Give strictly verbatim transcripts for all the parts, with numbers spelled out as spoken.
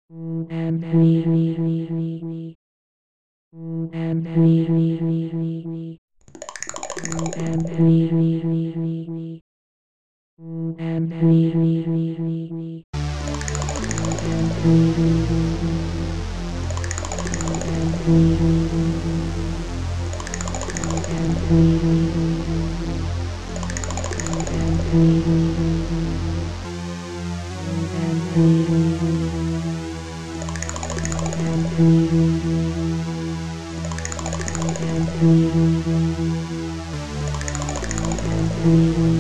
and we we we we we and we we we we we and we we we we we and we we we we we and we we we we and we we we and we we we and we we and we we and we we and we we and we we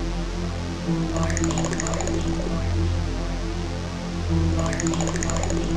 Bye.